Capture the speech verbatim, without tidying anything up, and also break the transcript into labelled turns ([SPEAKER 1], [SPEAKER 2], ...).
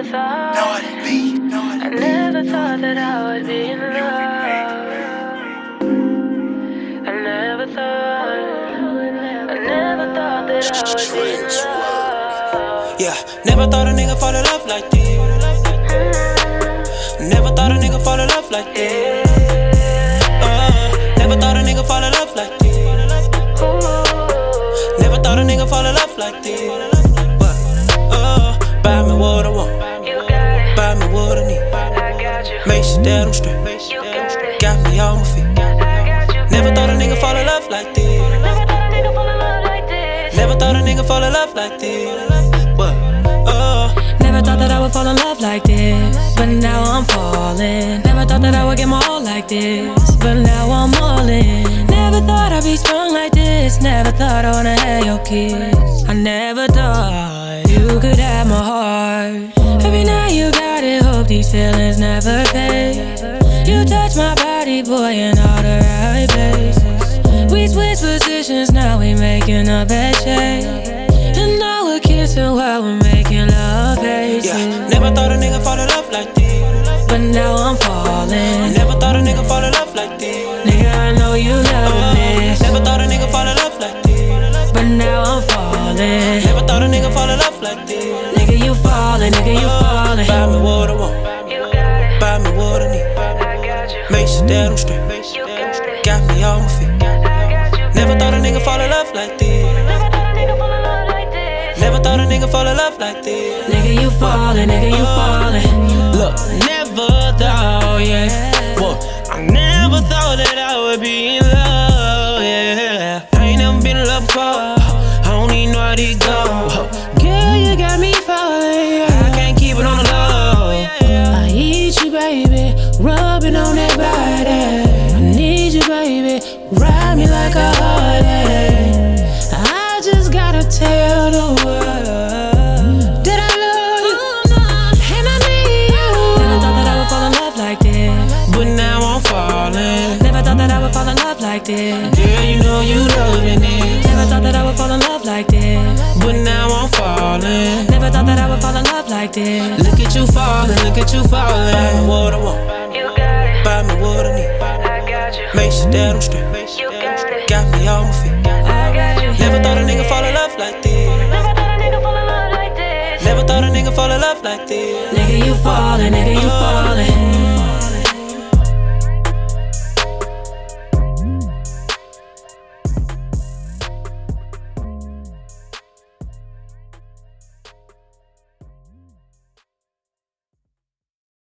[SPEAKER 1] never thought, I never thought that I would be in love. I never thought, I never thought that I would be in love.
[SPEAKER 2] Yeah, never thought a nigga fall in love like this. Never thought a nigga fall in love like this. Uh, never thought a nigga fall in love like this. Never thought a nigga fall in love like this. What? Uh, buy me what I want. Buy me what I need. Make sure that I'm straight. Got me on my feet. Never thought a nigga fall in love like this. Never thought a nigga fall in love like this. What? Uh,
[SPEAKER 3] Never thought that I would fall in love like this, but now I'm falling. Never thought that I would get more all like this, but now I'm all in. Never thought I'd be strong like this. Never thought I wanna have your kiss. I never thought you could have my heart. Every night you got it, hope these feelings never fade. You touch my body, boy, in all the right places. We switch positions, now we making a bad shape. And now we're kissing while we're making love faces.
[SPEAKER 2] yeah, never thought a nigga fall in love like this.
[SPEAKER 3] But now I'm falling.
[SPEAKER 2] Never thought a nigga fall in love like this.
[SPEAKER 3] Nigga, I know you love
[SPEAKER 2] Uh,
[SPEAKER 3] this.
[SPEAKER 2] never thought a nigga fall in love like this.
[SPEAKER 3] But now I'm falling.
[SPEAKER 2] Never thought a nigga fall in love like this.
[SPEAKER 3] Nigga, you falling, nigga, you falling.
[SPEAKER 2] Buy me what I want. Buy me what I need. Make sure that I'm straight. Got me on my feet. Never thought a nigga fall in love like this. Never thought a nigga fall in love like this.
[SPEAKER 3] Nigga, you falling, nigga, you falling.
[SPEAKER 2] Look, never thought, yeah. Whoa, I never thought that I would be in love, yeah. I ain't never been in love before. I don't even know how to go. Girl, you got me falling. I can't keep it on the low.
[SPEAKER 3] I need you, baby, rubbing on that body. I need you, baby, ride me like a Harley. I just gotta tell the world that I love you and I need you. Never thought that I would fall in love like this,
[SPEAKER 2] But now I'm falling.
[SPEAKER 3] never thought that I would fall in love like this.
[SPEAKER 2] Girl, you know you loving it.
[SPEAKER 3] Never thought that I would fall in love like this,
[SPEAKER 2] But now I'm falling.
[SPEAKER 3] never thought that I would fall in love like this.
[SPEAKER 2] Look at you falling, look at you falling. Buy me what I want. Buy me what I need. Make sure that I'm straight. Got me on my feet. Never thought a nigga fall in love like this. Never thought a nigga fall in love like this.
[SPEAKER 3] Nigga, you falling, nigga, you falling.